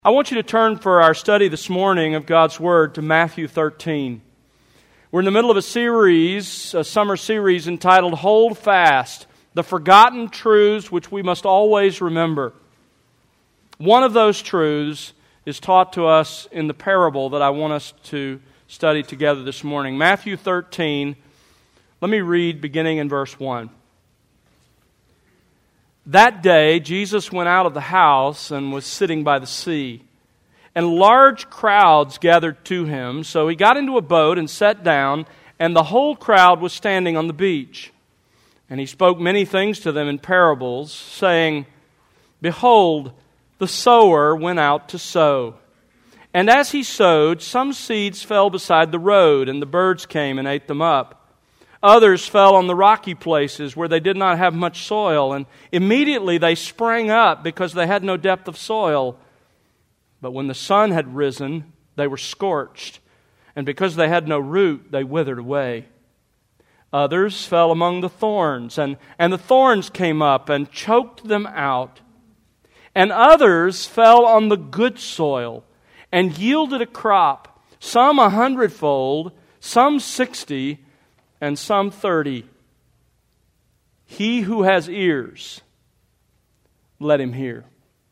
I want you to turn for our study this morning of God's Word to Matthew 13. We're in the middle of a summer series entitled Hold Fast, the Forgotten Truths Which We Must Always Remember. One of those truths is taught to us in the parable that I want us to study together this morning. Matthew 13, let me read beginning in verse 1. That day, Jesus went out of the house and was sitting by the sea. And large crowds gathered to him, so he got into a boat and sat down, and the whole crowd was standing on the beach. And he spoke many things to them in parables, saying, Behold, the sower went out to sow. And as he sowed, some seeds fell beside the road, and the birds came and ate them up. Others fell on the rocky places where they did not have much soil, and immediately they sprang up because they had no depth of soil. But when the sun had risen, they were scorched, and because they had no root, they withered away. Others fell among the thorns, and the thorns came up and choked them out. And others fell on the good soil and yielded a crop, some 100-fold, some 60, and some 30. He who has ears, let him hear.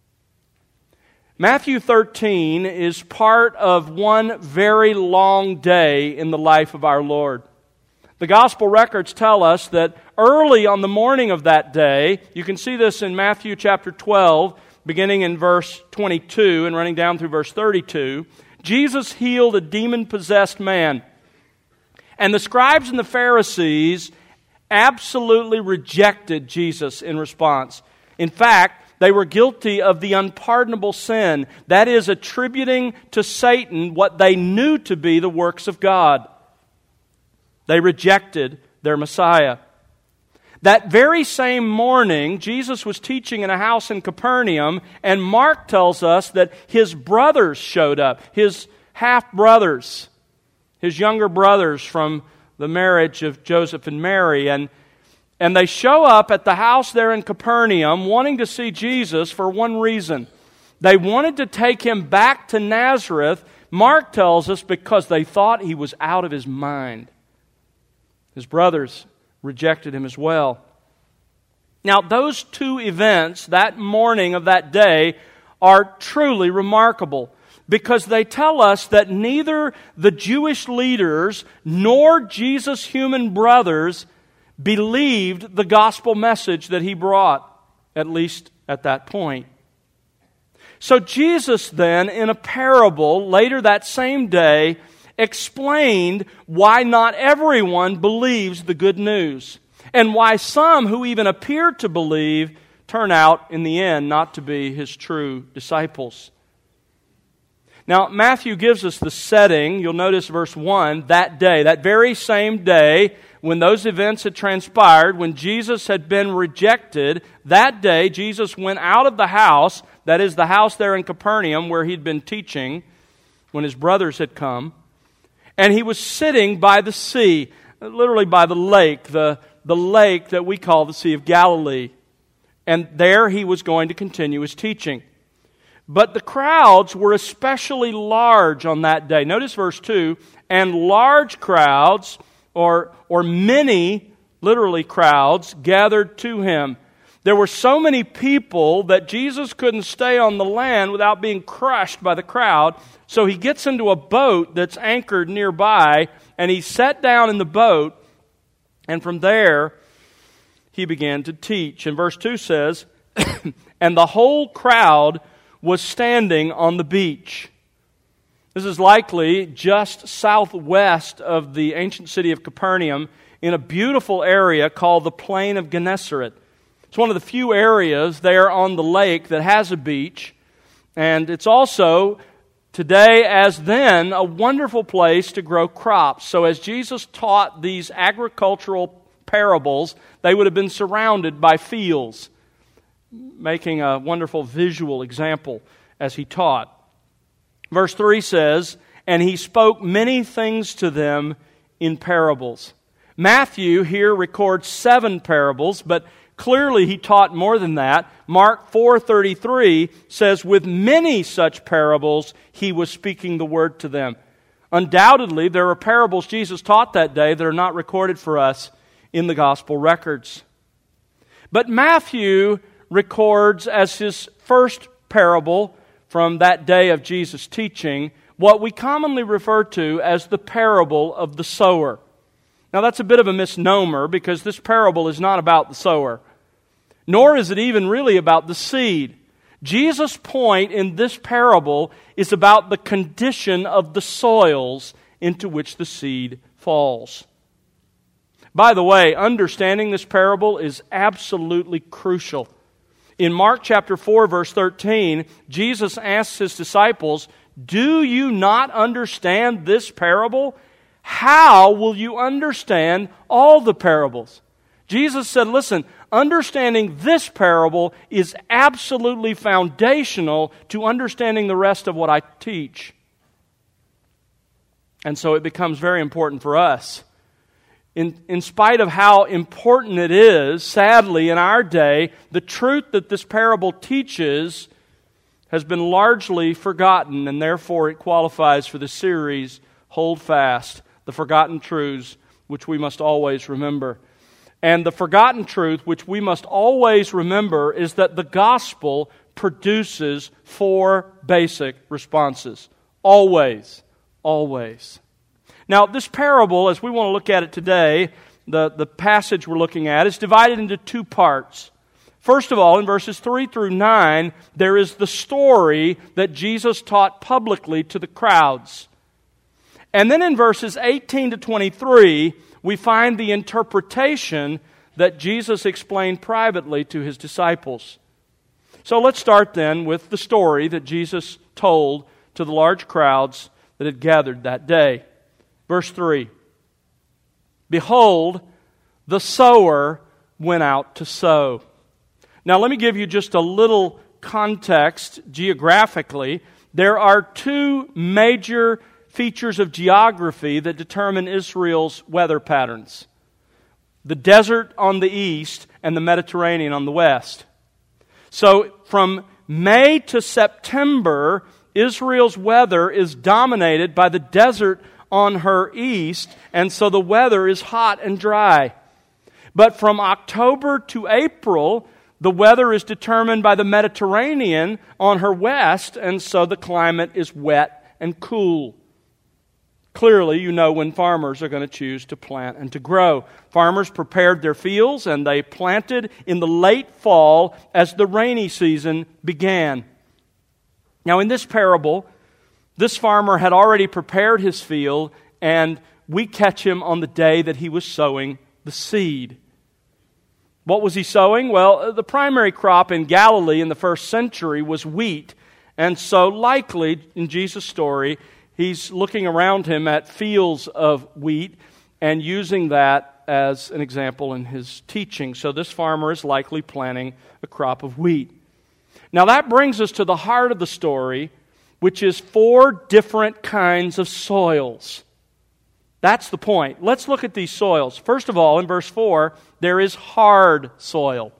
Matthew 13 is part of one very long day in the life of our Lord. The gospel records tell us that early on the morning of that day, you can see this in Matthew chapter 12, beginning in verse 22 and running down through verse 32, Jesus healed a demon-possessed man. And the scribes and the Pharisees absolutely rejected Jesus in response. In fact, they were guilty of the unpardonable sin, that is, attributing to Satan what they knew to be the works of God. They rejected their Messiah. That very same morning, Jesus was teaching in a house in Capernaum, and Mark tells us that his brothers showed up, his half-brothers, his younger brothers from the marriage of Joseph and Mary, and they show up at the house there in Capernaum wanting to see Jesus for one reason. They wanted to take him back to Nazareth, Mark tells us, because they thought he was out of his mind. His brothers rejected him as well. Now, those two events, that morning of that day, are truly remarkable, because they tell us that neither the Jewish leaders nor Jesus' human brothers believed the gospel message that he brought, at least at that point. So Jesus then, in a parable later that same day, explained why not everyone believes the good news, and why some who even appear to believe turn out in the end not to be his true disciples. Now, Matthew gives us the setting. You'll notice verse 1, that day, that very same day, when those events had transpired, when Jesus had been rejected, that day Jesus went out of the house, that is the house there in Capernaum where he'd been teaching, when his brothers had come, and he was sitting by the sea, literally by the lake that we call the Sea of Galilee. And there he was going to continue his teaching. But the crowds were especially large on that day. Notice verse 2, and large crowds, or many, literally crowds, gathered to him. There were so many people that Jesus couldn't stay on the land without being crushed by the crowd. So he gets into a boat that's anchored nearby, and he sat down in the boat, and from there he began to teach. And verse 2 says, and the whole crowd was standing on the beach. This is likely just southwest of the ancient city of Capernaum in a beautiful area called the Plain of Gennesaret. It's one of the few areas there on the lake that has a beach, and it's also, today as then, a wonderful place to grow crops. So as Jesus taught these agricultural parables, they would have been surrounded by fields, making a wonderful visual example as he taught. Verse 3 says, and he spoke many things to them in parables. Matthew here records 7 parables, but Clearly, he taught more than that. Mark 4:33 says, with many such parables, he was speaking the word to them. Undoubtedly, there are parables Jesus taught that day that are not recorded for us in the gospel records. But Matthew records as his first parable from that day of Jesus' teaching what we commonly refer to as the parable of the sower. Now that's a bit of a misnomer because this parable is not about the sower, nor is it even really about the seed. Jesus' point in this parable is about the condition of the soils into which the seed falls. By the way, understanding this parable is absolutely crucial. In Mark chapter 4, verse 13, Jesus asks his disciples, "Do you not understand this parable? How will you understand all the parables?" Jesus said, listen, understanding this parable is absolutely foundational to understanding the rest of what I teach. And so it becomes very important for us. In spite of how important it is, sadly, in our day, the truth that this parable teaches has been largely forgotten, and therefore it qualifies for the series, Hold Fast, the Forgotten Truths, which we must always remember. And the forgotten truth, which we must always remember, is that the gospel produces 4 basic responses. Always. Always. Now, this parable, as we want to look at it today, the passage we're looking at, is divided into 2 parts. First of all, in verses 3 through 9, there is the story that Jesus taught publicly to the crowds. And then in verses 18 to 23, we find the interpretation that Jesus explained privately to his disciples. So let's start then with the story that Jesus told to the large crowds that had gathered that day. Verse 3, "Behold, the sower went out to sow." Now let me give you just a little context geographically. There are 2 major features of geography that determine Israel's weather patterns: the desert on the east and the Mediterranean on the west. So from May to September, Israel's weather is dominated by the desert on her east, and so the weather is hot and dry. But from October to April, the weather is determined by the Mediterranean on her west, and so the climate is wet and cool. Clearly, you know when farmers are going to choose to plant and to grow. Farmers prepared their fields and they planted in the late fall as the rainy season began. Now, in this parable, this farmer had already prepared his field, and we catch him on the day that he was sowing the seed. What was he sowing? Well, the primary crop in Galilee in the first century was wheat. And so likely, in Jesus' story, he's looking around him at fields of wheat and using that as an example in his teaching. So this farmer is likely planting a crop of wheat. Now that brings us to the heart of the story, which is 4 different kinds of soils. That's the point. Let's look at these soils. First of all, in verse 4, there is hard soil.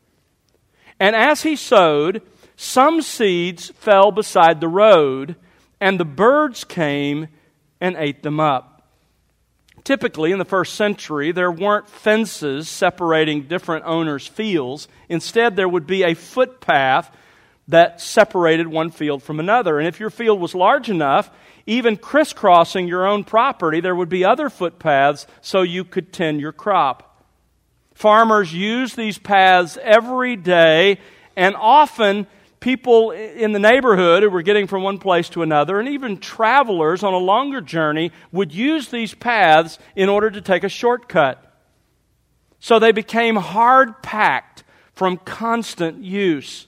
And as he sowed, some seeds fell beside the road, and the birds came and ate them up. Typically, in the first century, there weren't fences separating different owners' fields. Instead, there would be a footpath that separated one field from another. And if your field was large enough, even crisscrossing your own property, there would be other footpaths so you could tend your crop. Farmers use these paths every day, and often people in the neighborhood who were getting from one place to another, and even travelers on a longer journey, would use these paths in order to take a shortcut. So they became hard-packed from constant use.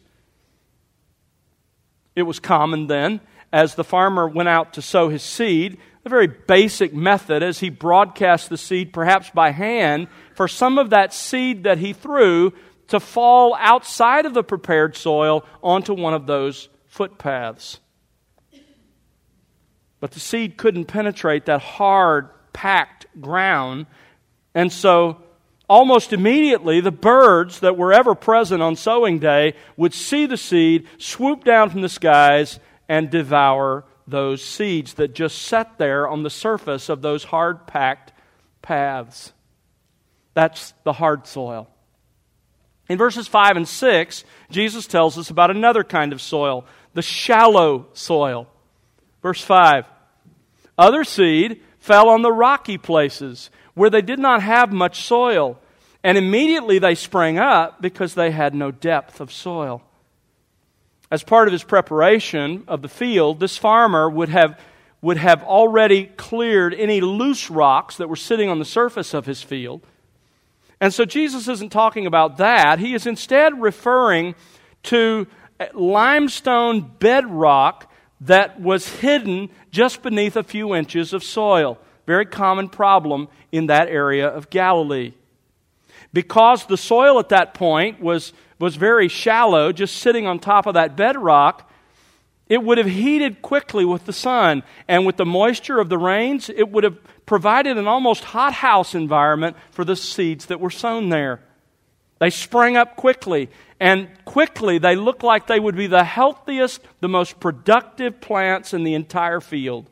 It was common then, as the farmer went out to sow his seed, a very basic method as he broadcast the seed, perhaps by hand, for some of that seed that he threw to fall outside of the prepared soil onto one of those footpaths. But the seed couldn't penetrate that hard, packed ground, and so almost immediately the birds that were ever present on sowing day would see the seed, swoop down from the skies, and devour those seeds that just sat there on the surface of those hard-packed paths. That's the hard soil. In verses 5 and 6, Jesus tells us about another kind of soil, the shallow soil. Verse 5, other seed fell on the rocky places where they did not have much soil, and immediately they sprang up because they had no depth of soil. As part of his preparation of the field, this farmer would have already cleared any loose rocks that were sitting on the surface of his field. And so Jesus isn't talking about that. He is instead referring to limestone bedrock that was hidden just beneath a few inches of soil. Very common problem in that area of Galilee. Because the soil at that point was very shallow, just sitting on top of that bedrock, it would have heated quickly with the sun. And with the moisture of the rains, it would have provided an almost hothouse environment for the seeds that were sown there. They sprang up quickly, and quickly they looked like they would be the healthiest, the most productive plants in the entire field.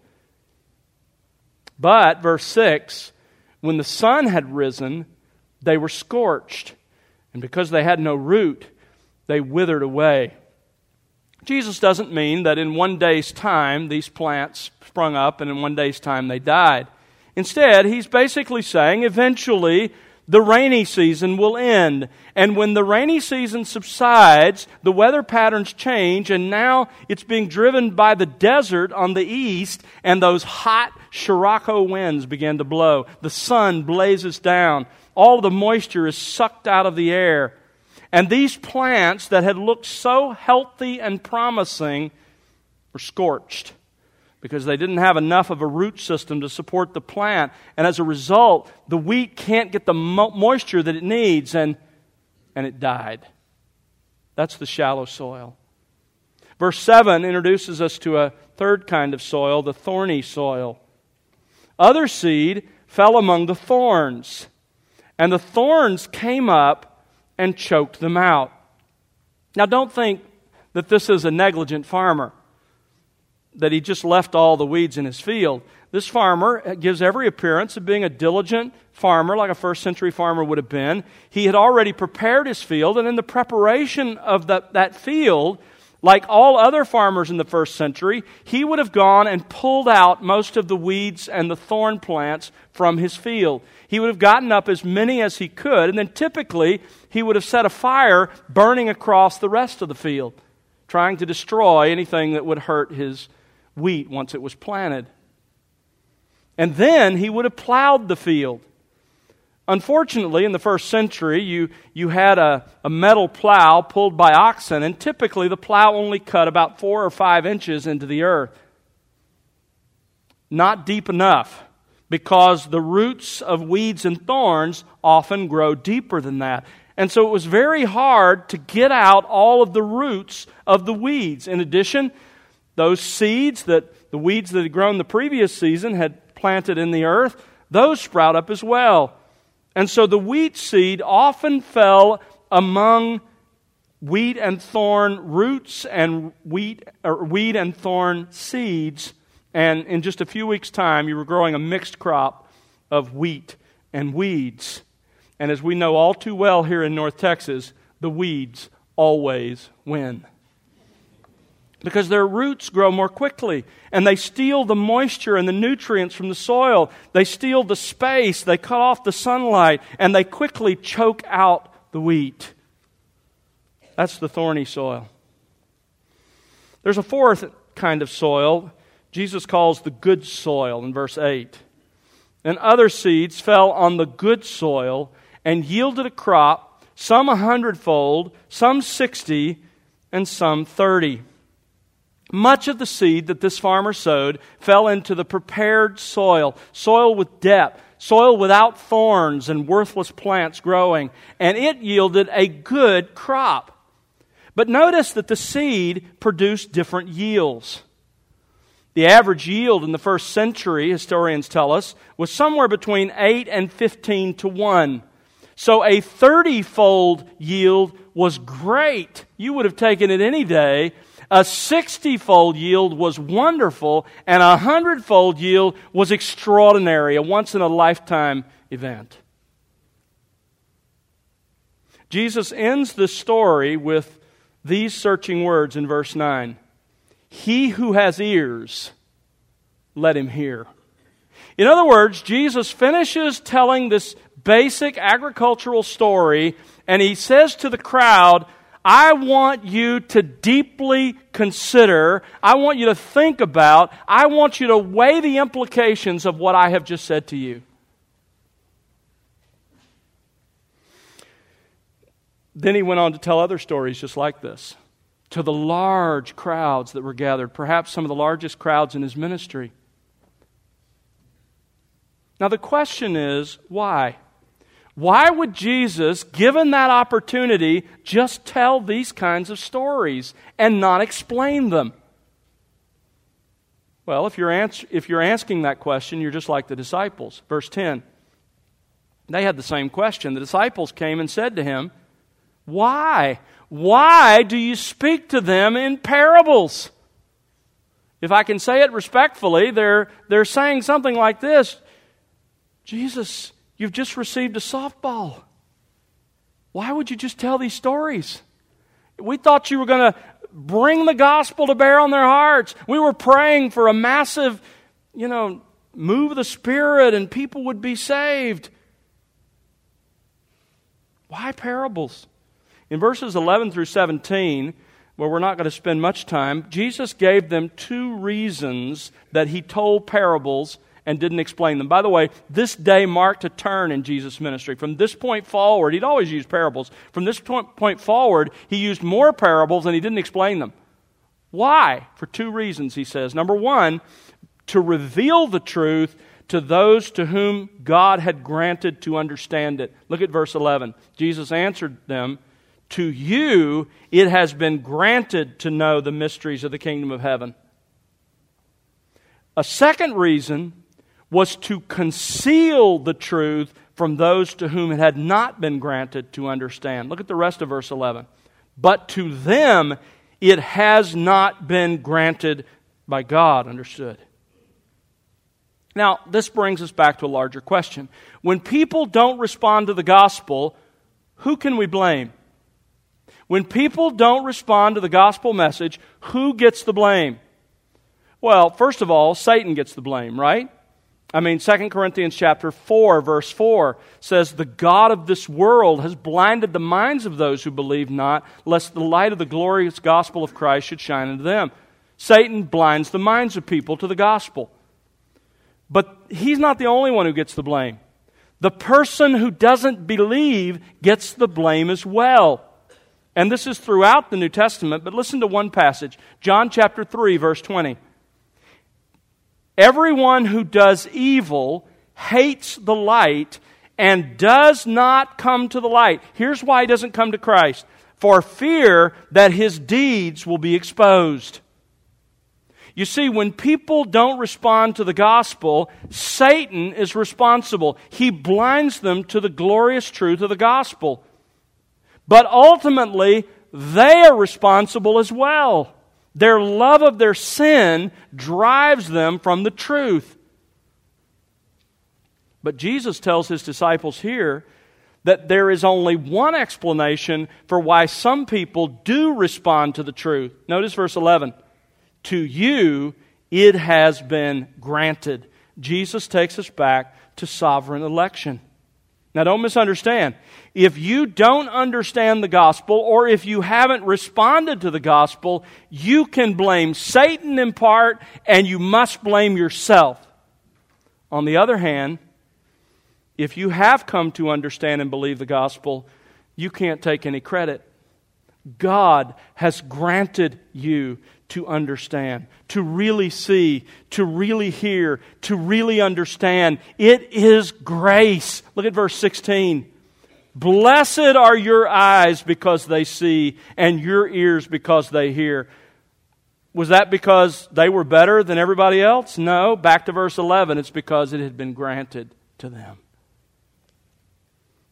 But, verse 6, when the sun had risen, they were scorched, and because they had no root, they withered away. Jesus doesn't mean that in one day's time these plants sprung up and in one day's time they died. Instead, he's basically saying eventually the rainy season will end. And when the rainy season subsides, the weather patterns change, and now it's being driven by the desert on the east, and those hot Scirocco winds begin to blow. The sun blazes down. All the moisture is sucked out of the air. And these plants that had looked so healthy and promising were scorched because they didn't have enough of a root system to support the plant. And as a result, the wheat can't get the moisture that it needs, and it died. That's the shallow soil. Verse 7 introduces us to a third kind of soil, the thorny soil. Other seed fell among the thorns, and the thorns came up and choked them out. Now, don't think that this is a negligent farmer, that he just left all the weeds in his field. This farmer gives every appearance of being a diligent farmer, like a first century farmer would have been. He had already prepared his field, and in the preparation of that field, like all other farmers in the first century, he would have gone and pulled out most of the weeds and the thorn plants from his field. He would have gotten up as many as he could, and then typically he would have set a fire burning across the rest of the field, trying to destroy anything that would hurt his wheat once it was planted. And then he would have plowed the field. Unfortunately, in the first century, you had a metal plow pulled by oxen, and typically the plow only cut about 4 or 5 inches into the earth. Not deep enough, because the roots of weeds and thorns often grow deeper than that. And so it was very hard to get out all of the roots of the weeds. In addition, those seeds the weeds that had grown the previous season had planted in the earth, those sprout up as well. And so the wheat seed often fell among wheat and thorn roots and weed and thorn seeds. And in just a few weeks' time, you were growing a mixed crop of wheat and weeds. And as we know all too well here in North Texas, the weeds always win. Because their roots grow more quickly, and they steal the moisture and the nutrients from the soil. They steal the space, they cut off the sunlight, and they quickly choke out the wheat. That's the thorny soil. There's a fourth kind of soil Jesus calls the good soil in verse 8. And other seeds fell on the good soil and yielded a crop, some 100-fold, some 60, and some 30. Much of the seed that this farmer sowed fell into the prepared soil, soil with depth, soil without thorns and worthless plants growing, and it yielded a good crop. But notice that the seed produced different yields. The average yield in the first century, historians tell us, was somewhere between 8 and 15 to 1. So a 30-fold yield was great. You would have taken it any day. A 60-fold yield was wonderful, and a 100-fold yield was extraordinary, a once-in-a-lifetime event. Jesus ends the story with these searching words in verse 9. He who has ears, let him hear. In other words, Jesus finishes telling this basic agricultural story, and he says to the crowd, I want you to deeply consider, I want you to think about, I want you to weigh the implications of what I have just said to you. Then he went on to tell other stories just like this to the large crowds that were gathered, perhaps some of the largest crowds in his ministry. Now the question is, why? Why would Jesus, given that opportunity, just tell these kinds of stories and not explain them? Well, if you're asking that question, you're just like the disciples. Verse 10. They had the same question. The disciples came and said to him, Why? Why do you speak to them in parables? If I can say it respectfully, they're saying something like this. Jesus, you've just received a softball. Why would you just tell these stories? We thought you were going to bring the gospel to bear on their hearts. We were praying for a massive, move of the Spirit and people would be saved. Why parables? In verses 11 through 17, where we're not going to spend much time, Jesus gave them two reasons that he told parables and didn't explain them. By the way, this day marked a turn in Jesus' ministry. From this point forward, he'd always used parables. From this point forward, he used more parables and he didn't explain them. Why? For two reasons, he says. Number one, to reveal the truth to those to whom God had granted to understand it. Look at verse 11. Jesus answered them, To you it has been granted to know the mysteries of the kingdom of heaven. A second reason was to conceal the truth from those to whom it had not been granted to understand. Look at the rest of verse 11. But to them it has not been granted by God, understood. Now, this brings us back to a larger question. When people don't respond to the gospel, who can we blame? When people don't respond to the gospel message, who gets the blame? Well, first of all, Satan gets the blame, right? 2 Corinthians chapter 4, verse 4 says, The God of this world has blinded the minds of those who believe not, lest the light of the glorious gospel of Christ should shine into them. Satan blinds the minds of people to the gospel. But he's not the only one who gets the blame. The person who doesn't believe gets the blame as well. And this is throughout the New Testament, but listen to one passage. John chapter 3, verse 20. Everyone who does evil hates the light and does not come to the light. Here's why he doesn't come to Christ. For fear that his deeds will be exposed. You see, when people don't respond to the gospel, Satan is responsible. He blinds them to the glorious truth of the gospel. But ultimately, they are responsible as well. Their love of their sin drives them from the truth. But Jesus tells his disciples here that there is only one explanation for why some people do respond to the truth. Notice verse 11. To you it has been granted. Jesus takes us back to sovereign election. Now don't misunderstand. If you don't understand the gospel, or if you haven't responded to the gospel, you can blame Satan in part, and you must blame yourself. On the other hand, if you have come to understand and believe the gospel, you can't take any credit. God has granted you to understand, to really see, to really hear, to really understand. It is grace. Look at verse 16. Blessed are your eyes because they see, and your ears because they hear. Was that because they were better than everybody else? No. Back to verse 11. It's because it had been granted to them.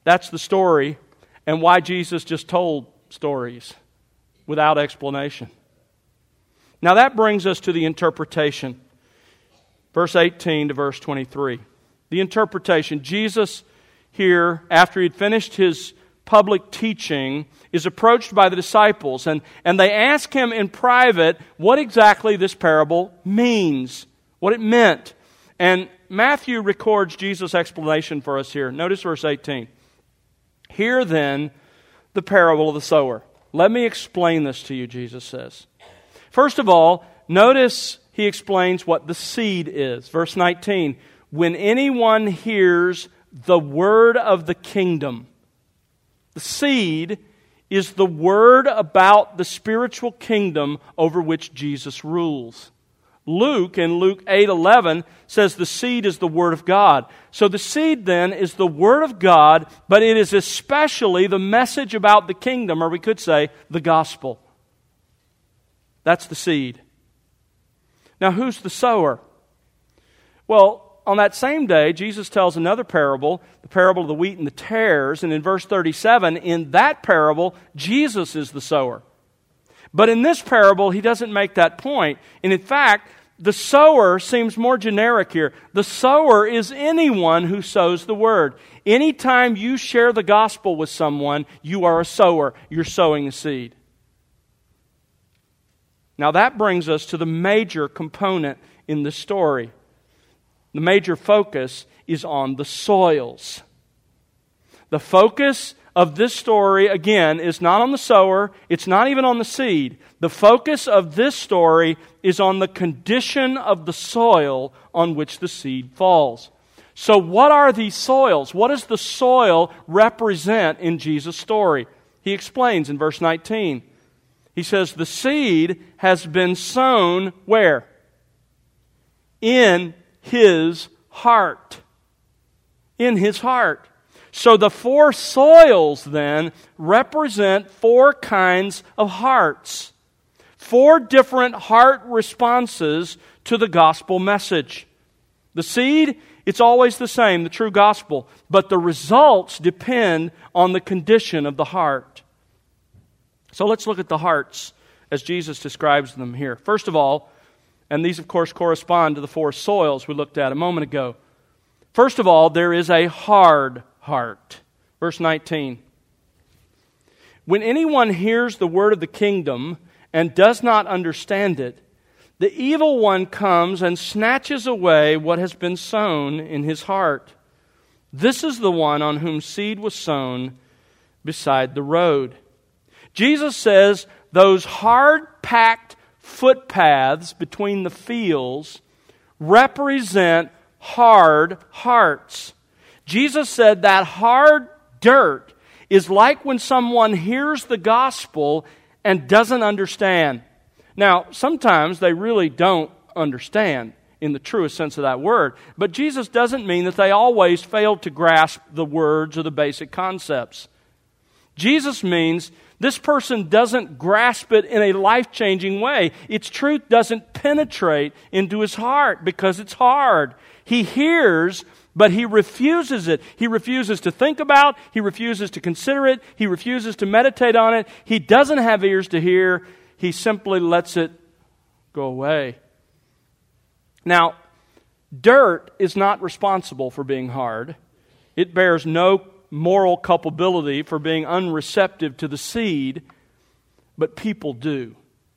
That's the story, and why Jesus just told stories without explanation. Now that brings us to the interpretation. Verse 18 to verse 23. The interpretation. Jesus here, after he'd finished his public teaching, is approached by the disciples, and they ask him in private what exactly this parable means, what it meant. And Matthew records Jesus' explanation for us here. Notice verse 18. Hear then the parable of the sower. Let me explain this to you, Jesus says. First of all, notice he explains what the seed is. Verse 19, when anyone hears the word of the kingdom. The seed is the word about the spiritual kingdom over which Jesus rules. Luke, in Luke 8:11, says the seed is the Word of God. So the seed then is the Word of God, but it is especially the message about the kingdom, or we could say the gospel. That's the seed. Now who's the sower? Well, on that same day, Jesus tells another parable, the parable of the wheat and the tares, and in verse 37, in that parable, Jesus is the sower. But in this parable, he doesn't make that point. And in fact, the sower seems more generic here. The sower is anyone who sows the word. Anytime you share the gospel with someone, you are a sower. You're sowing a seed. Now that brings us to the major component in the story. The major focus is on the soils. The focus of this story, again, is not on the sower. It's not even on the seed. The focus of this story is on the condition of the soil on which the seed falls. So what are these soils? What does the soil represent in Jesus' story? He explains in verse 19. He says, the seed has been sown where? In his heart. In his heart. So the four soils then represent four kinds of hearts. Four different heart responses to the gospel message. The seed, it's always the same, the true gospel. But the results depend on the condition of the heart. So let's look at the hearts as Jesus describes them here. First of all, and these of course correspond to the four soils we looked at a moment ago. First of all, there is a hard heart. Verse 19. When anyone hears the word of the kingdom and does not understand it, the evil one comes and snatches away what has been sown in his heart. This is the one on whom seed was sown beside the road. Jesus says those hard-packed footpaths between the fields represent hard hearts. Jesus said that hard dirt is like when someone hears the gospel and doesn't understand. Now, sometimes they really don't understand in the truest sense of that word, but Jesus doesn't mean that they always fail to grasp the words or the basic concepts. Jesus means this person doesn't grasp it in a life-changing way. Its truth doesn't penetrate into his heart because it's hard. He hears, but he refuses it. He refuses to think about, he refuses to consider it, he refuses to meditate on it. He doesn't have ears to hear. He simply lets it go away. Now, dirt is not responsible for being hard. It bears no moral culpability for being unreceptive to the seed, but people do.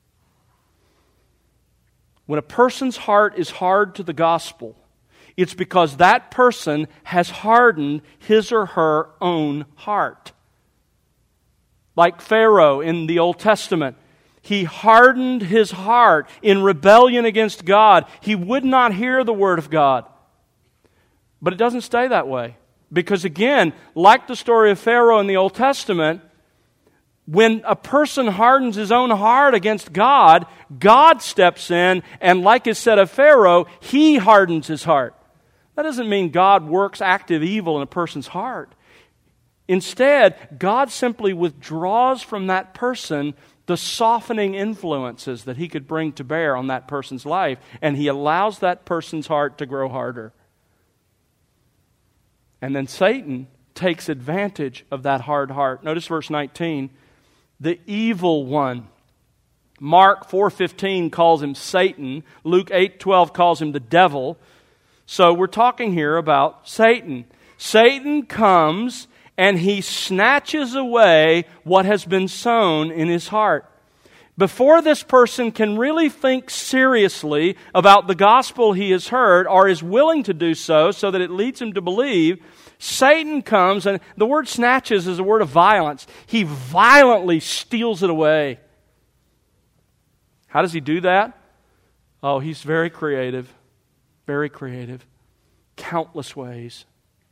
When a person's heart is hard to the gospel, it's because that person has hardened his or her own heart. Like Pharaoh in the Old Testament, he hardened his heart in rebellion against God. He would not hear the word of God. But it doesn't stay that way. Because again, like the story of Pharaoh in the Old Testament, when a person hardens his own heart against God, God steps in, and like is said of Pharaoh, he hardens his heart. That doesn't mean God works active evil in a person's heart. Instead, God simply withdraws from that person the softening influences that he could bring to bear on that person's life, and he allows that person's heart to grow harder. And then Satan takes advantage of that hard heart. Notice verse 19. The evil one. Mark 4:15 calls him Satan. Luke 8:12 calls him the devil. So we're talking here about Satan. Satan comes and he snatches away what has been sown in his heart. Before this person can really think seriously about the gospel he has heard or is willing to do so that it leads him to believe, Satan comes, and the word snatches is a word of violence. He violently steals it away. How does he do that? Oh, he's very creative. Very creative. Countless ways.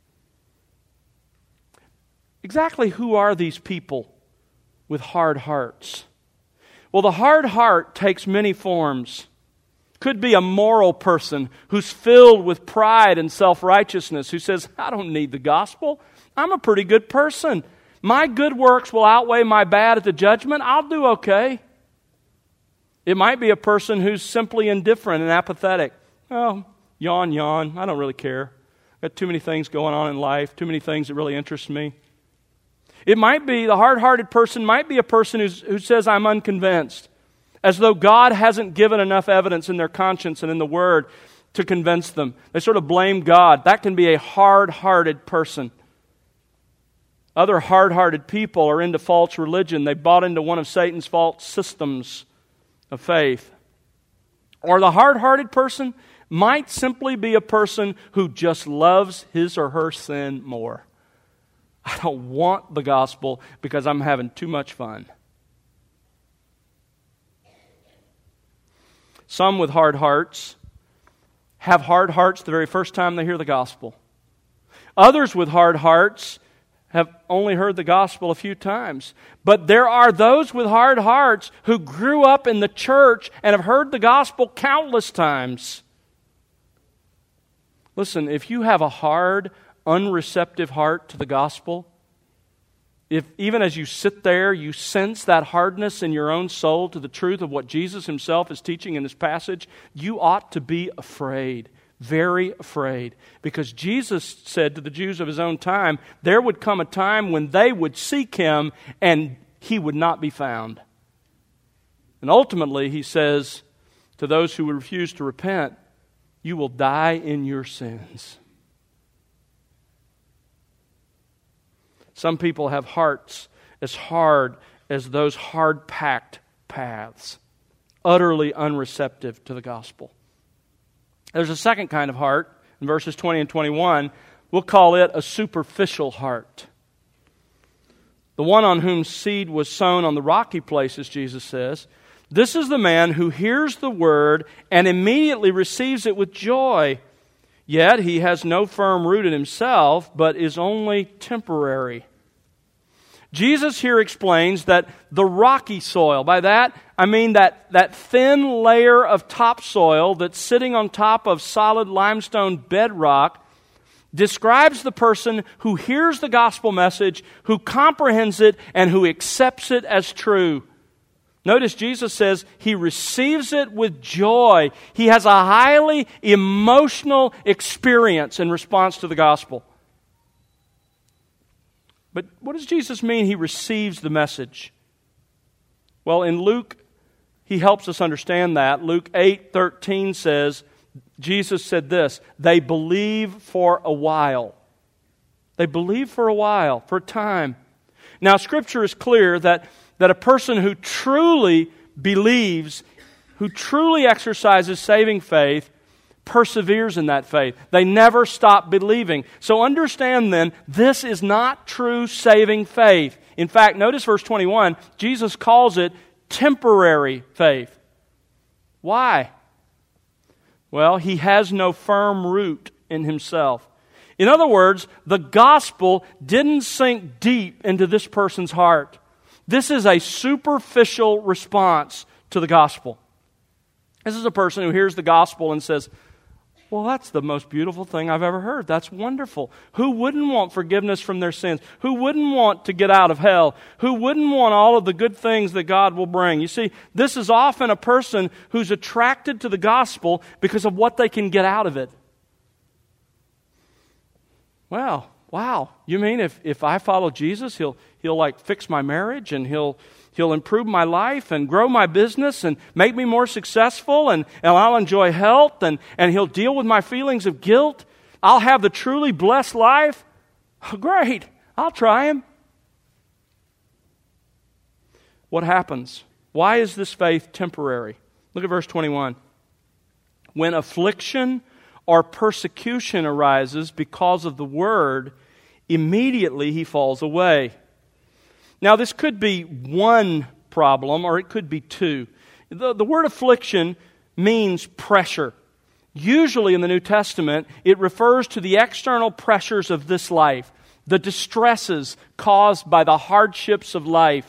Exactly who are these people with hard hearts? Well, the hard heart takes many forms. Could be a moral person who's filled with pride and self-righteousness, who says, I don't need the gospel. I'm a pretty good person. My good works will outweigh my bad at the judgment. I'll do okay. It might be a person who's simply indifferent and apathetic. Oh, yawn, yawn. I don't really care. Got too many things going on in life, too many things that really interest me. It might be, the hard-hearted person might be a person who says, I'm unconvinced, as though God hasn't given enough evidence in their conscience and in the Word to convince them. They sort of blame God. That can be a hard-hearted person. Other hard-hearted people are into false religion. They bought into one of Satan's false systems of faith. Or the hard-hearted person might simply be a person who just loves his or her sin more. I don't want the gospel because I'm having too much fun. Some with hard hearts have hard hearts the very first time they hear the gospel. Others with hard hearts have only heard the gospel a few times. But there are those with hard hearts who grew up in the church and have heard the gospel countless times. Listen, if you have a hard, unreceptive heart to the gospel, if even as you sit there, you sense that hardness in your own soul to the truth of what Jesus himself is teaching in this passage, you ought to be afraid, very afraid. Because Jesus said to the Jews of his own time, there would come a time when they would seek him and he would not be found. And ultimately, he says to those who would refuse to repent, you will die in your sins. Some people have hearts as hard as those hard-packed paths, utterly unreceptive to the gospel. There's a second kind of heart, in verses 20 and 21. We'll call it a superficial heart. The one on whom seed was sown on the rocky places, Jesus says, this is the man who hears the word and immediately receives it with joy. Yet he has no firm root in himself, but is only temporary. Jesus here explains that the rocky soil, by that I mean that thin layer of topsoil that's sitting on top of solid limestone bedrock, describes the person who hears the gospel message, who comprehends it, and who accepts it as true. Notice Jesus says he receives it with joy. He has a highly emotional experience in response to the gospel. But what does Jesus mean he receives the message? Well, in Luke, he helps us understand that. Luke 8:13 says, Jesus said this, they believe for a while. They believe for a while, for a time. Now, Scripture is clear that a person who truly believes, who truly exercises saving faith, perseveres in that faith. They never stop believing. So understand then, this is not true saving faith. In fact, notice verse 21, Jesus calls it temporary faith. Why? Well, he has no firm root in himself. In other words, the gospel didn't sink deep into this person's heart. This is a superficial response to the gospel. This is a person who hears the gospel and says, well, that's the most beautiful thing I've ever heard. That's wonderful. Who wouldn't want forgiveness from their sins? Who wouldn't want to get out of hell? Who wouldn't want all of the good things that God will bring? You see, this is often a person who's attracted to the gospel because of what they can get out of it. Well, wow, you mean if I follow Jesus, he'll like fix my marriage, and he'll improve my life and grow my business and make me more successful, and I'll enjoy health, and he'll deal with my feelings of guilt. I'll have the truly blessed life. Oh, great, I'll try him. What happens? Why is this faith temporary? Look at verse 21. When affliction or persecution arises because of the word, immediately he falls away. Now, this could be one problem, or it could be two. The word affliction means pressure. Usually in the New Testament, it refers to the external pressures of this life, the distresses caused by the hardships of life.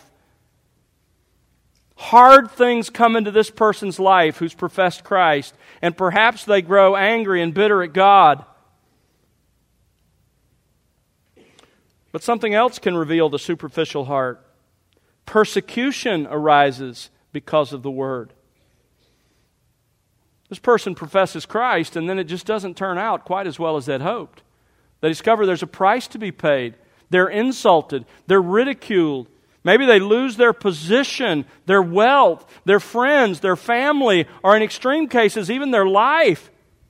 Hard things come into this person's life who's professed Christ, and perhaps they grow angry and bitter at God. But something else can reveal the superficial heart. Persecution arises because of the word. This person professes Christ, and then it just doesn't turn out quite as well as they'd hoped. They discover there's a price to be paid. They're insulted. They're ridiculed. Maybe they lose their position, their wealth, their friends, their family, or in extreme cases, even their life.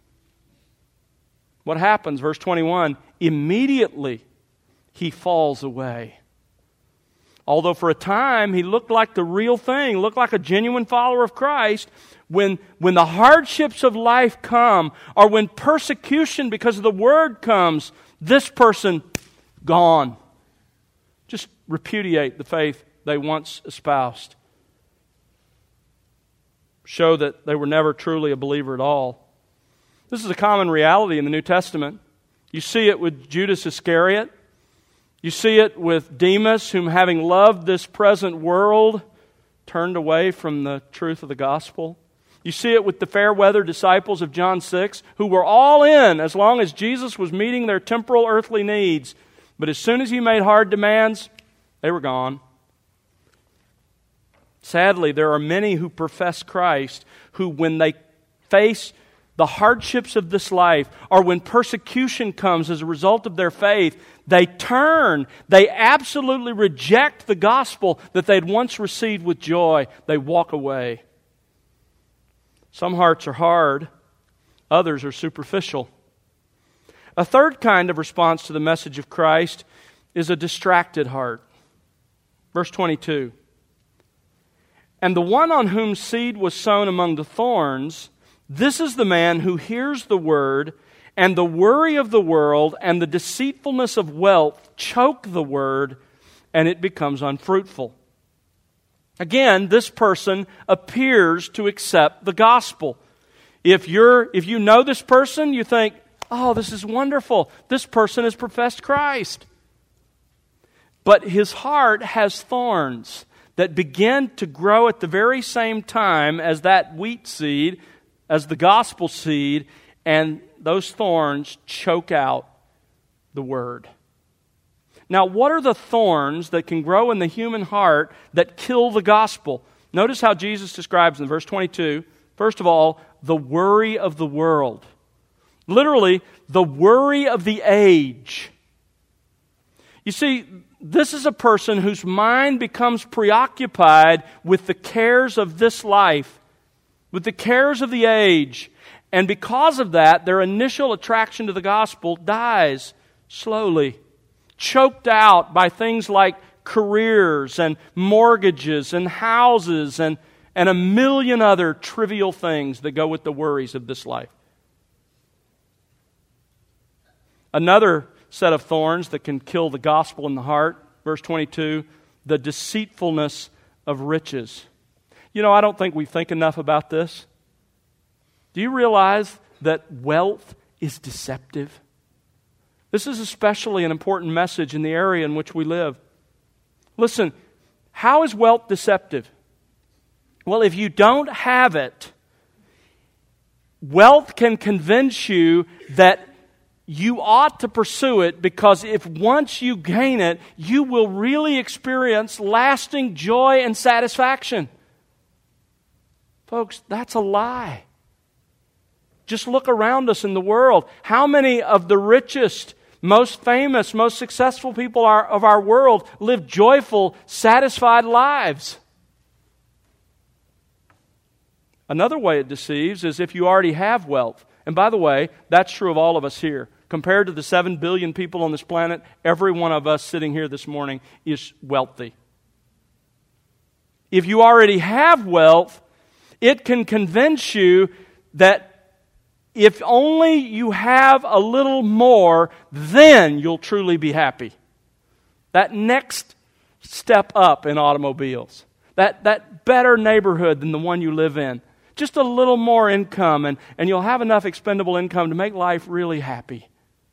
What happens? Verse 21, immediately he falls away. Although for a time he looked like the real thing, looked like a genuine follower of Christ, when the hardships of life come, or when persecution because of the word comes, this person, gone. Just repudiate the faith they once espoused. Show that they were never truly a believer at all. This is a common reality in the New Testament. You see it with Judas Iscariot. You see it with Demas, whom having loved this present world, turned away from the truth of the gospel. You see it with the fair-weather disciples of John 6, who were all in as long as Jesus was meeting their temporal earthly needs. But as soon as he made hard demands, they were gone. Sadly, there are many who profess Christ who, when they face the hardships of this life, or when persecution comes as a result of their faith, they turn. They absolutely reject the gospel that they'd once received with joy. They walk away. Some hearts are hard. Others are superficial. A third kind of response to the message of Christ is a distracted heart. Verse 22. And the one on whom seed was sown among the thorns, this is the man who hears the word, and the worry of the world and the deceitfulness of wealth choke the word, and it becomes unfruitful. Again, this person appears to accept the gospel. If you know this person, you think, oh, this is wonderful. This person has professed Christ. But his heart has thorns that begin to grow at the very same time as that wheat seed, as the gospel seed, and those thorns choke out the word. Now, what are the thorns that can grow in the human heart that kill the gospel? Notice how Jesus describes in verse 22, first of all, the worry of the world. Literally, the worry of the age. You see, this is a person whose mind becomes preoccupied with the cares of this life, with the cares of the age. And because of that, their initial attraction to the gospel dies slowly, choked out by things like careers and mortgages and houses and a million other trivial things that go with the worries of this life. Another set of thorns that can kill the gospel in the heart, verse 22, the deceitfulness of riches. You know, I don't think we think enough about this. Do you realize that wealth is deceptive? This is especially an important message in the area in which we live. Listen, how is wealth deceptive? Well, if you don't have it, wealth can convince you that you ought to pursue it, because if once you gain it, you will really experience lasting joy and satisfaction. Folks, that's a lie. Just look around us in the world. How many of the richest, most famous, most successful people of our world live joyful, satisfied lives. Another way it deceives is if you already have wealth. And by the way, that's true of all of us here. Compared to the 7 billion people on this planet, every one of us sitting here this morning is wealthy. If you already have wealth, it can convince you that if only you have a little more, then you'll truly be happy. That next step up in automobiles, that better neighborhood than the one you live in, just a little more income, and you'll have enough expendable income to make life really happy.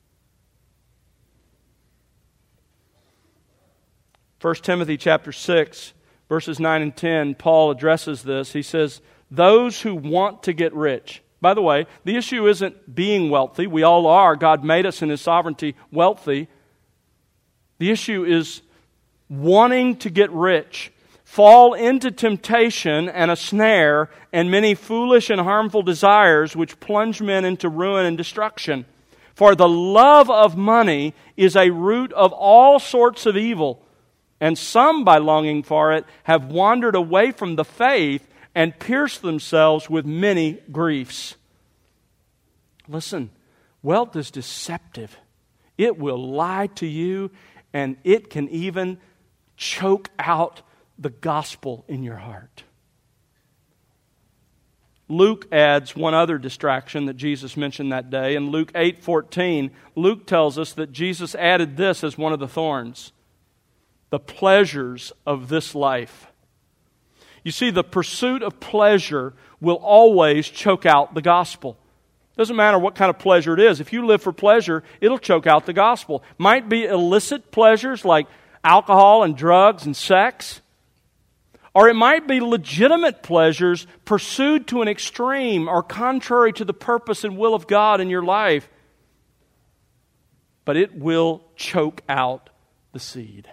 1 Timothy chapter 6, verses 9 and 10, Paul addresses this. He says, those who want to get rich. By the way, the issue isn't being wealthy. We all are. God made us in His sovereignty wealthy. The issue is wanting to get rich, fall into temptation and a snare and many foolish and harmful desires which plunge men into ruin and destruction. For the love of money is a root of all sorts of evil, and some, by longing for it, have wandered away from the faith and pierced themselves with many griefs. Listen, wealth is deceptive. It will lie to you, and it can even choke out the gospel in your heart. Luke adds one other distraction that Jesus mentioned that day. In Luke 8:14, Luke tells us that Jesus added this as one of the thorns: the pleasures of this life. You see, the pursuit of pleasure will always choke out the gospel. Doesn't matter what kind of pleasure it is. If you live for pleasure, it'll choke out the gospel. Might be illicit pleasures like alcohol and drugs and sex. Or it might be legitimate pleasures pursued to an extreme or contrary to the purpose and will of God in your life. But it will choke out the seed.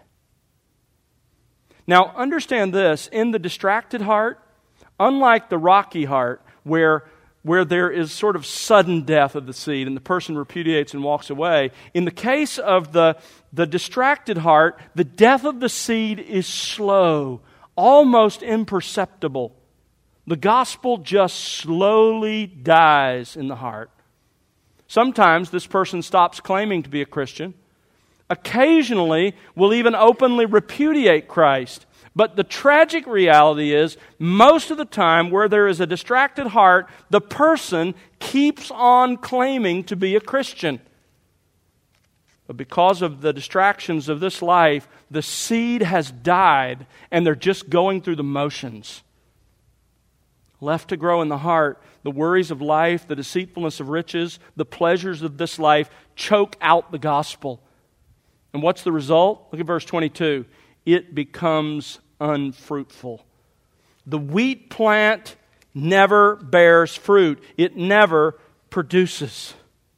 Now, understand this. In the distracted heart, unlike the rocky heart, where there is sort of sudden death of the seed and the person repudiates and walks away, in the case of the distracted heart, the death of the seed is slow, almost imperceptible. The gospel just slowly dies in the heart. Sometimes this person stops claiming to be a Christian. Occasionally will even openly repudiate Christ. But the tragic reality is, most of the time where there is a distracted heart, the person keeps on claiming to be a Christian. But because of the distractions of this life, the seed has died and they're just going through the motions. Left to grow in the heart, the worries of life, the deceitfulness of riches, the pleasures of this life choke out the gospel. And what's the result? Look at verse 22. It becomes unfruitful. The wheat plant never bears fruit. It never produces.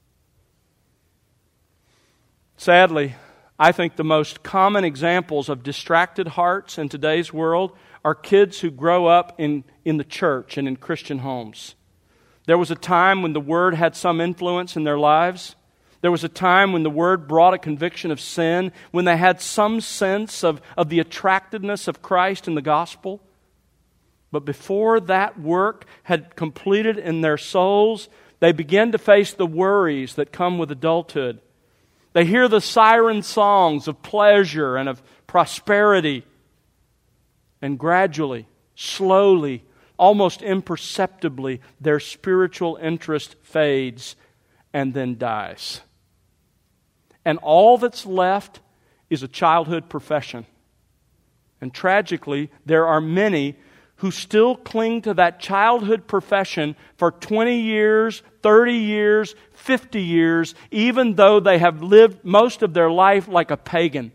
Sadly, I think the most common examples of distracted hearts in today's world are kids who grow up in the church and in Christian homes. There was a time when the Word had some influence in their lives. There was a time when the Word brought a conviction of sin, when they had some sense of the attractiveness of Christ and the gospel. But before that work had completed in their souls, they began to face the worries that come with adulthood. They hear the siren songs of pleasure and of prosperity. And gradually, slowly, almost imperceptibly, their spiritual interest fades and then dies. And all that's left is a childhood profession. And tragically, there are many who still cling to that childhood profession for 20 years, 30 years, 50 years, even though they have lived most of their life like a pagan.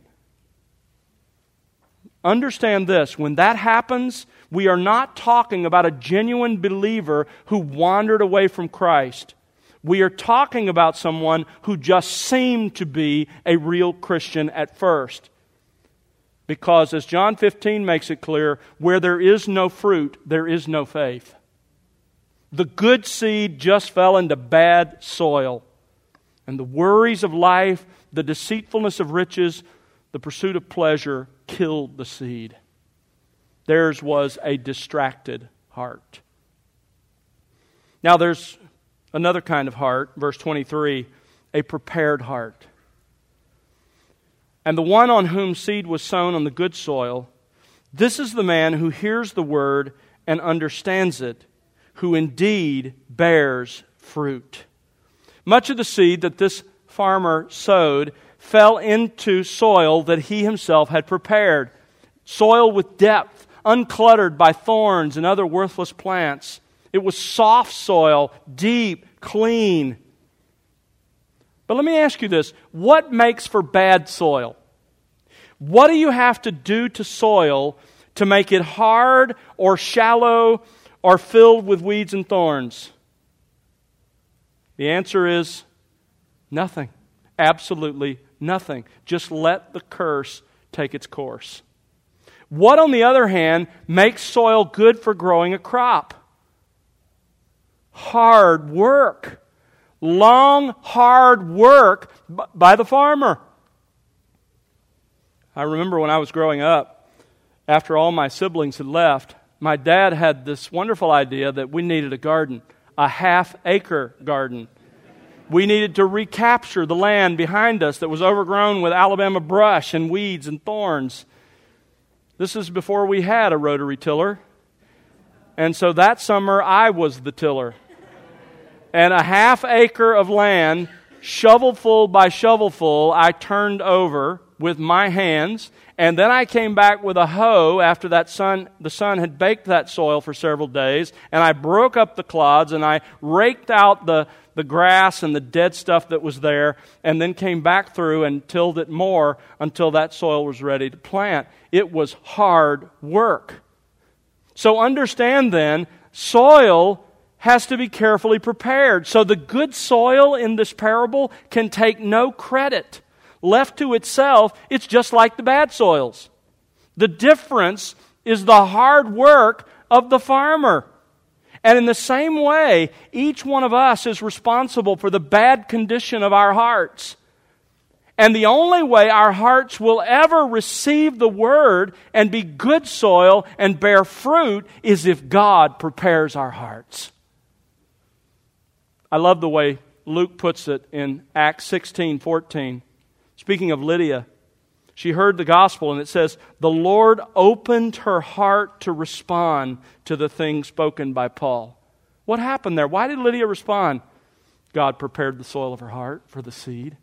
Understand this, when that happens, we are not talking about a genuine believer who wandered away from Christ. We are talking about someone who just seemed to be a real Christian at first. Because as John 15 makes it clear, where there is no fruit, there is no faith. The good seed just fell into bad soil. And the worries of life, the deceitfulness of riches, the pursuit of pleasure killed the seed. Theirs was a distracted heart. Now there's another kind of heart, verse 23, a prepared heart. And the one on whom seed was sown on the good soil, this is the man who hears the word and understands it, who indeed bears fruit. Much of the seed that this farmer sowed fell into soil that he himself had prepared. Soil with depth, uncluttered by thorns and other worthless plants. It was soft soil, deep, clean. But let me ask you this. What makes for bad soil? What do you have to do to soil to make it hard or shallow or filled with weeds and thorns? The answer is nothing. Absolutely nothing. Just let the curse take its course. What, on the other hand, makes soil good for growing a crop? Hard work. Long, hard work by the farmer. I remember when I was growing up, after all my siblings had left, my dad had this wonderful idea that we needed a garden, a half-acre garden. We needed to recapture the land behind us that was overgrown with Alabama brush and weeds and thorns. This is before we had a rotary tiller. And so that summer, I was the tiller. And a half acre of land, shovelful by shovelful, I turned over with my hands. And then I came back with a hoe after the sun had baked that soil for several days. And I broke up the clods and I raked out the grass and the dead stuff that was there, and then came back through and tilled it more until that soil was ready to plant. It was hard work. So understand then, soil has to be carefully prepared. So the good soil in this parable can take no credit. Left to itself, it's just like the bad soils. The difference is the hard work of the farmer. And in the same way, each one of us is responsible for the bad condition of our hearts. And the only way our hearts will ever receive the Word and be good soil and bear fruit is if God prepares our hearts. I love the way Luke puts it in Acts 16:14. Speaking of Lydia, she heard the gospel, and it says, the Lord opened her heart to respond to the things spoken by Paul. What happened there? Why did Lydia respond? God prepared the soil of her heart for the seed.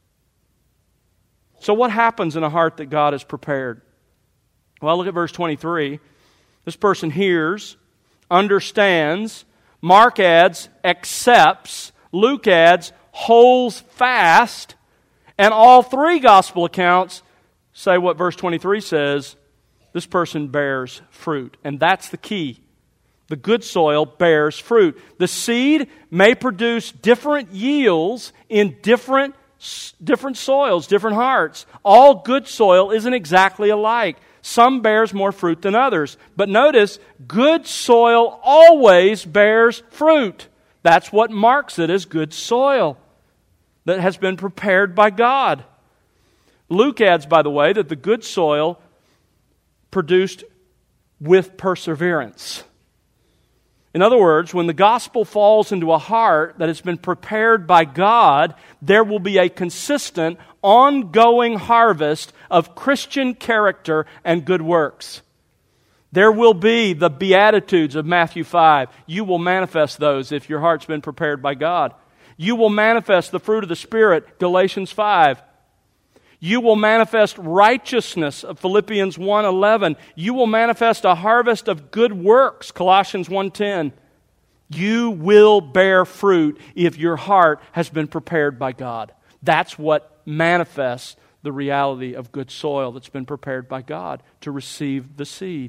So what happens in a heart that God has prepared? Well, look at verse 23. This person hears, understands. Mark adds, accepts. Luke adds, holds fast. And all three gospel accounts say what verse 23 says, this person bears fruit. And that's the key. The good soil bears fruit. The seed may produce different yields in different soils, different hearts. All good soil isn't exactly alike. Some bears more fruit than others. But notice, good soil always bears fruit. That's what marks it as good soil that has been prepared by God. Luke adds, by the way, that the good soil produced with perseverance. In other words, when the gospel falls into a heart that has been prepared by God, there will be a consistent, ongoing harvest of Christian character and good works. There will be the Beatitudes of Matthew 5. You will manifest those if your heart's been prepared by God. You will manifest the fruit of the Spirit, Galatians 5. You will manifest righteousness of Philippians 1:11. You will manifest a harvest of good works, Colossians 1:10. You will bear fruit if your heart has been prepared by God. That's what manifests the reality of good soil that's been prepared by God to receive the seed.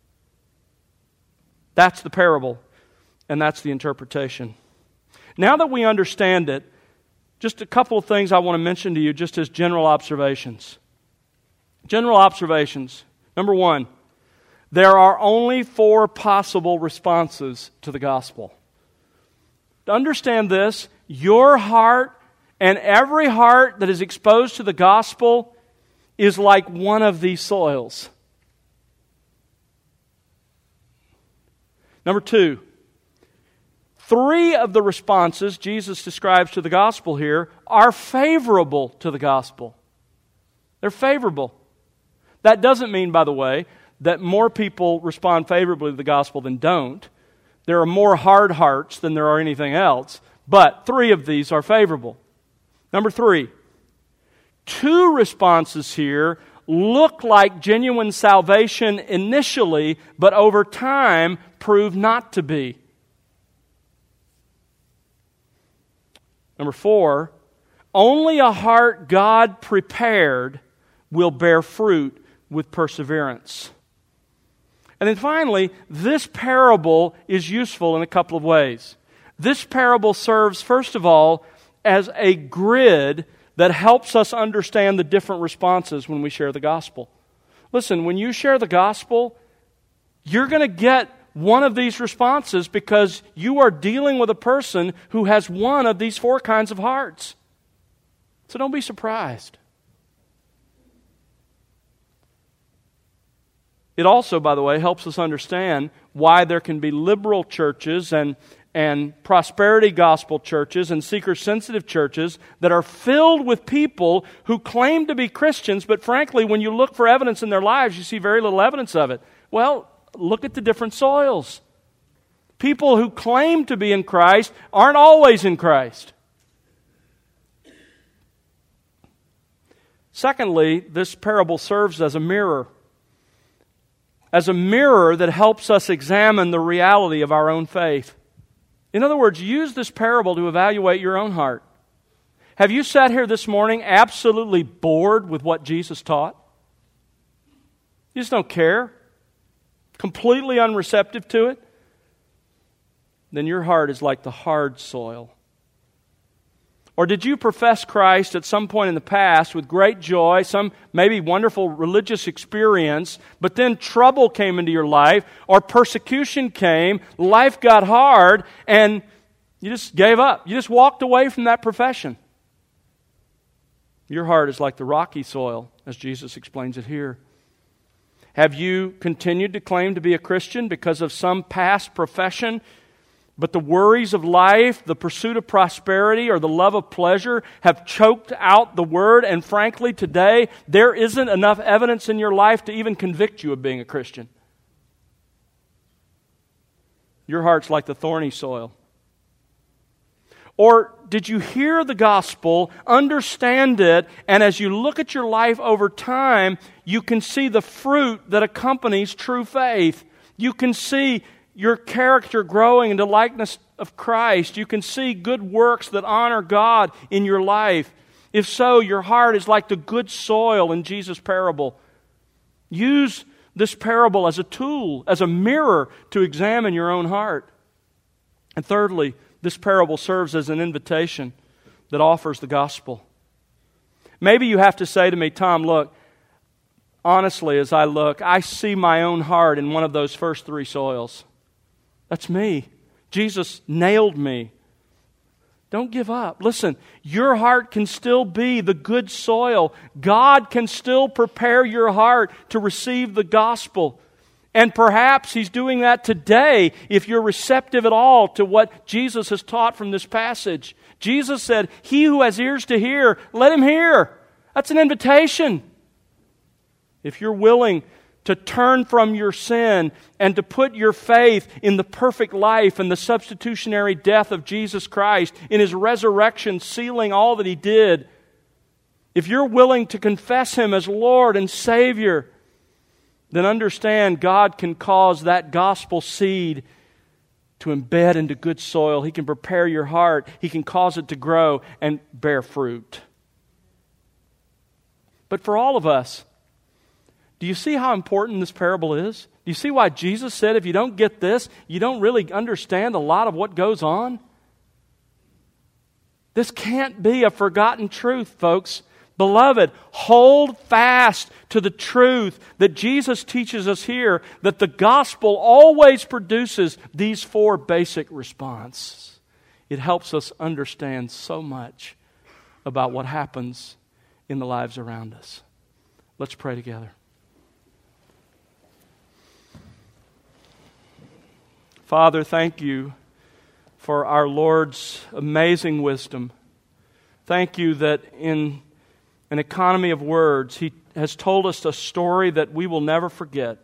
That's the parable, and that's the interpretation. Now that we understand it, just a couple of things I want to mention to you just as general observations. General observations. Number one, there are only 4 possible responses to the gospel. To understand this, your heart And every heart that is exposed to the gospel is like one of these soils. Number 2, 3 of the responses Jesus describes to the gospel here are favorable to the gospel. They're favorable. That doesn't mean, by the way, that more people respond favorably to the gospel than don't. There are more hard hearts than there are anything else, but 3 of these are favorable. Number 3, 2 responses here look like genuine salvation initially, but over time prove not to be. Number 4, only a heart God prepared will bear fruit with perseverance. And then finally, this parable is useful in a couple of ways. This parable serves, first of all, as a grid that helps us understand the different responses when we share the gospel. Listen, when you share the gospel, you're going to get one of these responses because you are dealing with a person who has one of these 4 kinds of hearts. So don't be surprised. It also, by the way, helps us understand why there can be liberal churches and prosperity gospel churches and seeker-sensitive churches that are filled with people who claim to be Christians, but frankly, when you look for evidence in their lives, you see very little evidence of it. Well, look at the different soils. People who claim to be in Christ aren't always in Christ. Secondly, this parable serves as a mirror. As a mirror that helps us examine the reality of our own faith. In other words, use this parable to evaluate your own heart. Have you sat here this morning absolutely bored with what Jesus taught? You just don't care? Completely unreceptive to it? Then your heart is like the hard soil. Or did you profess Christ at some point in the past with great joy, some maybe wonderful religious experience, but then trouble came into your life, or persecution came, life got hard, and you just gave up. You just walked away from that profession. Your heart is like the rocky soil, as Jesus explains it here. Have you continued to claim to be a Christian because of some past profession, but the worries of life, the pursuit of prosperity, or the love of pleasure have choked out the Word, and frankly, today, there isn't enough evidence in your life to even convict you of being a Christian? Your heart's like the thorny soil. Or did you hear the gospel, understand it, and as you look at your life over time, you can see the fruit that accompanies true faith. You can see your character growing into likeness of Christ. You can see good works that honor God in your life. If so, your heart is like the good soil in Jesus' parable. Use this parable as a tool, as a mirror to examine your own heart. And thirdly, this parable serves as an invitation that offers the gospel. Maybe you have to say to me, Tom, look, honestly, as I look, I see my own heart in one of those first 3 soils. That's me. Jesus nailed me. Don't give up. Listen, your heart can still be the good soil. God can still prepare your heart to receive the gospel. And perhaps He's doing that today if you're receptive at all to what Jesus has taught from this passage. Jesus said, "He who has ears to hear, let him hear." That's an invitation. If you're willing to turn from your sin and to put your faith in the perfect life and the substitutionary death of Jesus Christ, in His resurrection sealing all that He did, if you're willing to confess Him as Lord and Savior, then understand God can cause that gospel seed to embed into good soil. He can prepare your heart. He can cause it to grow and bear fruit. But for all of us, do you see how important this parable is? Do you see why Jesus said if you don't get this, you don't really understand a lot of what goes on? This can't be a forgotten truth, folks. Beloved, hold fast to the truth that Jesus teaches us here, that the gospel always produces these 4 basic responses. It helps us understand so much about what happens in the lives around us. Let's pray together. Father, thank you for our Lord's amazing wisdom. Thank you that in an economy of words, He has told us a story that we will never forget.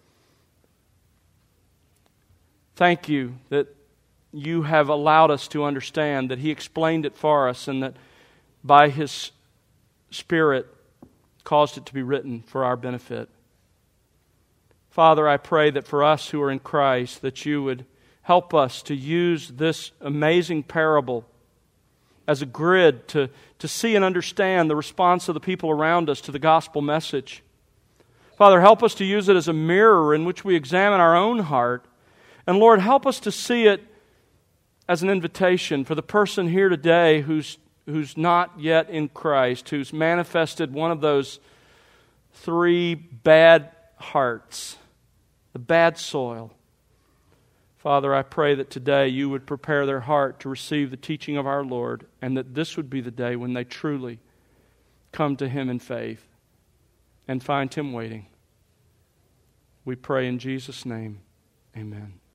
Thank you that you have allowed us to understand that He explained it for us and that by His Spirit caused it to be written for our benefit. Father, I pray that for us who are in Christ, that you would help us to use this amazing parable as a grid to see and understand the response of the people around us to the gospel message. Father, help us to use it as a mirror in which we examine our own heart. And Lord, help us to see it as an invitation for the person here today who's not yet in Christ, who's manifested one of those three bad hearts, the bad soil. Father, I pray that today you would prepare their heart to receive the teaching of our Lord, and that this would be the day when they truly come to Him in faith and find Him waiting. We pray in Jesus' name. Amen.